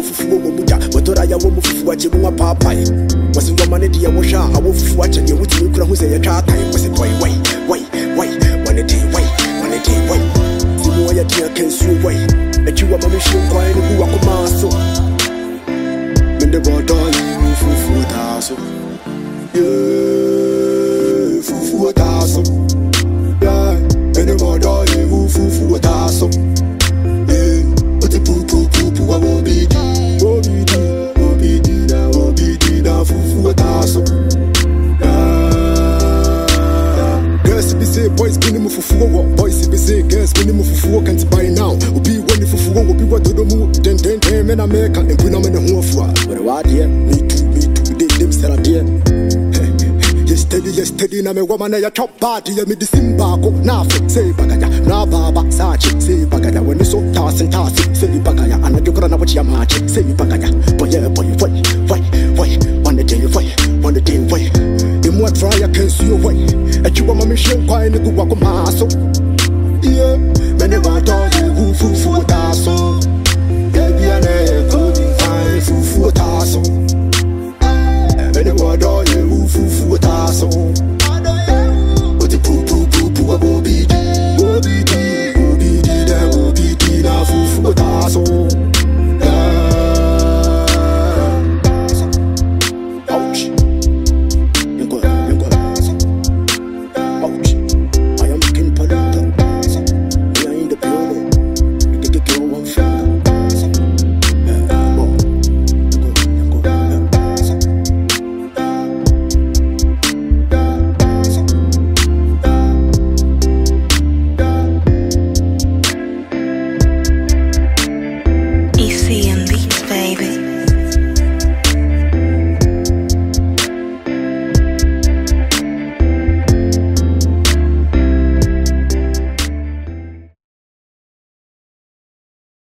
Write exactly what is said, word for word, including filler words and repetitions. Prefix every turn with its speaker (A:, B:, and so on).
A: fufu wo muja motora ya wo mufufu ache mu papai wasi ngoma ne dia wo sha awo fufu ache ne wuti kura hu se ya tata wasi boy wai wai wai wane te wai wane te wai simu ya dia kensu wai e chiwa mami shin kwai ne buwa kuma so mende bodo yi fufu taso yeah fufu taso yeah mende bodo yi fufu taso yeah oti pu pu pu pu wa obidi obidi obidi na obidi na fufu taso girls be say boys be mu fufu wo boys be say girls be mu fufu wo can't buy now obi when fufu wo obi wa todo mu den den den me na make and put na me no afua but what here me too me too they them sell there yesterday yesterday na me woman na ya chop party ya me the simba ko na fe say bagaya na baba sachi say bagaya when so toss and toss say bagaya ana jokora na wachi ya machi say bagaya boy